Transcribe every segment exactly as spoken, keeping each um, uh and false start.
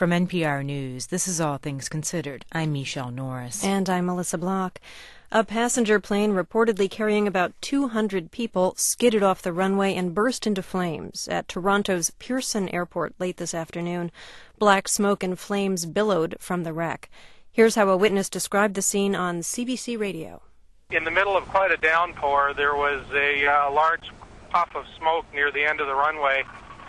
From N P R News, this is All Things Considered. I'm Michelle Norris. And I'm Melissa Block. A passenger plane reportedly carrying about two hundred people skidded off the runway and burst into flames at Toronto's Pearson Airport late this afternoon. Black smoke and flames billowed from the wreck. Here's how a witness described the scene on C B C Radio. In the middle of quite a downpour, there was a uh, large puff of smoke near the end of the runway,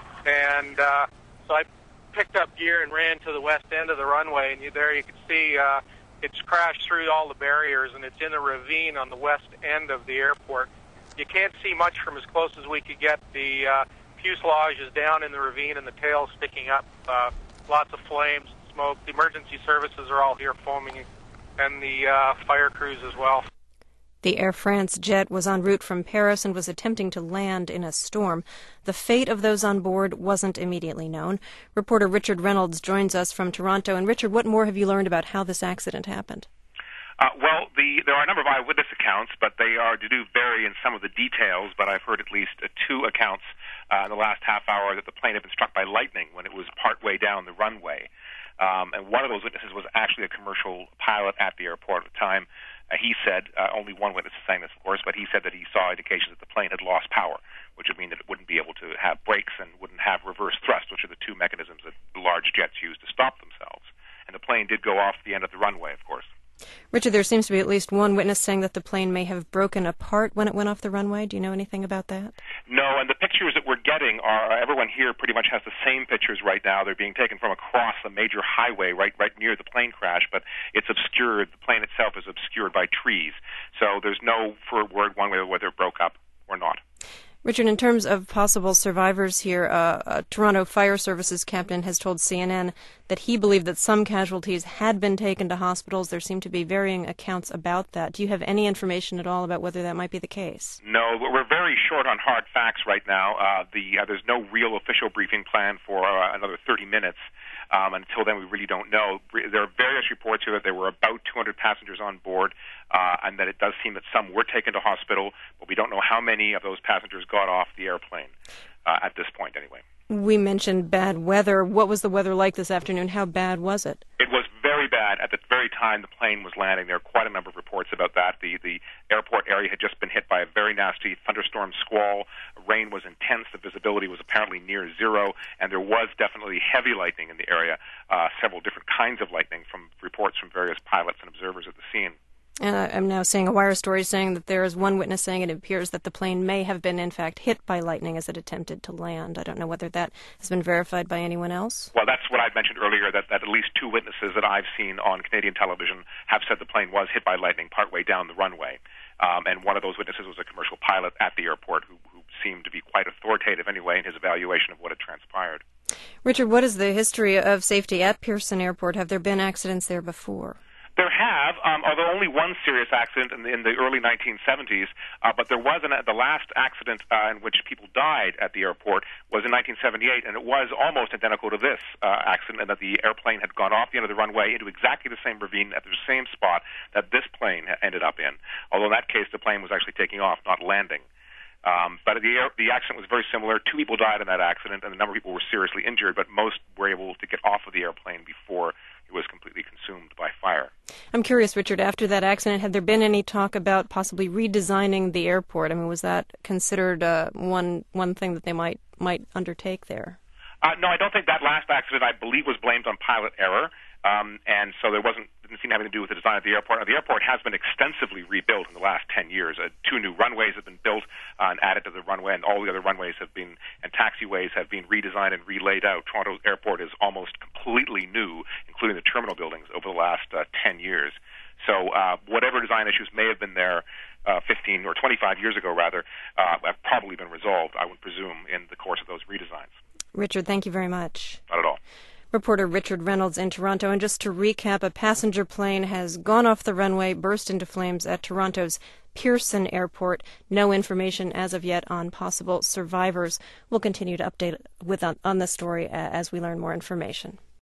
and uh, so I picked up gear and ran to the west end of the runway, and you, there you can see uh, it's crashed through all the barriers, and it's in a ravine on the west end of the airport. You can't see much from as close as we could get. The uh, fuselage is down in the ravine, and the tail sticking up. Uh, lots of flames, smoke. The emergency services are all here foaming, and the uh, fire crews as well. The Air France jet was en route from Paris and was attempting to land in a storm. The fate of those on board wasn't immediately known. Reporter Richard Reynolds joins us from Toronto. And Richard, what more have you learned about how this accident happened? Uh, well, the, there are a number of eyewitness accounts, but they are do vary in some of the details. But I've heard at least uh, two accounts uh, in the last half hour that the plane had been struck by lightning when it was partway down the runway. Um, and one of those witnesses was actually a commercial pilot at the airport at the time. Uh, he said, uh, only one witness is saying this, of course, but he said that he saw indications that the plane had lost power, which would mean that it wouldn't be able to have brakes and wouldn't have reverse thrust, which are the two mechanisms that large jets use to stop themselves. And the plane did go off the end of the runway, of course. Richard, there seems to be at least one witness saying that the plane may have broken apart when it went off the runway. Do you know anything about that? No, and the pictures that we're getting are, everyone here pretty much has the same pictures right now. They're being taken from across a major highway right right near the plane crash, but it's obscured. The plane itself is obscured by trees. So there's no for word one way whether it broke up or not. Richard, in terms of possible survivors here, uh, a Toronto Fire Services captain has told C N N that he believed that some casualties had been taken to hospitals. There seem to be varying accounts about that. Do you have any information at all about whether that might be the case? No, we're very short on hard facts right now. Uh, the uh, there's no real official briefing plan for uh, another thirty minutes. Um, until then, we really don't know. There are various reports here that there were about two hundred passengers on board, uh, and that it does seem that some were taken to hospital, but we don't know how many of those passengers got off the airplane uh, at this point, anyway. We mentioned bad weather. What was the weather like this afternoon? How bad was it? It was very bad at the very time the plane was landing. There are quite a number of reports about that. The the airport area had just been hit by a very nasty thunderstorm squall. Rain was intense. The visibility was apparently near zero, and there was definitely heavy lightning in the area, uh, several different kinds of lightning from reports from various pilots and observers at the scene. Uh, I'm now seeing a wire story saying that there is one witness saying it appears that the plane may have been, in fact, hit by lightning as it attempted to land. I don't know whether that has been verified by anyone else. Well, that's what I mentioned earlier, that, that at least two witnesses that I've seen on Canadian television have said the plane was hit by lightning partway down the runway. Um, and one of those witnesses was a commercial pilot at the airport who, who seemed to be quite authoritative anyway in his evaluation of what had transpired. Richard, what is the history of safety at Pearson Airport? Have there been accidents there before? There have, um, although only one serious accident in the, in the early nineteen seventies, uh, but there was an, the last accident uh, in which people died at the airport was in nineteen seventy-eight, and it was almost identical to this uh, accident, in that the airplane had gone off the end of the runway into exactly the same ravine at the same spot that this plane ended up in, although in that case the plane was actually taking off, not landing. Um, but the, air, the accident was very similar. Two people died in that accident, and a number of people were seriously injured, but most were able to get off of the airplane before it was completely consumed by fire. I'm curious, Richard, after that accident, had there been any talk about possibly redesigning the airport? I mean, was that considered uh, one one thing that they might might undertake there? Uh, no, I don't think that last accident, I believe, was blamed on pilot error. Um, and so there wasn't didn't seem to have anything to do with the design of the airport. Now, the airport has been extensively rebuilt in the last ten years. Uh, two new runways have been built uh, and added to the runway, and all the other runways have been and taxiways have been redesigned and relaid out. Toronto Airport is almost completely new, including the terminal buildings, over the last uh, ten years. So uh, whatever design issues may have been there uh, fifteen or twenty-five years ago, rather, uh, have probably been resolved, I would presume, in the course of those redesigns. Richard, thank you very much. Not at all. Reporter Richard Reynolds in Toronto. And just to recap, a passenger plane has gone off the runway, burst into flames at Toronto's Pearson Airport. No information as of yet on possible survivors. We'll continue to update with on, on this story as we learn more information.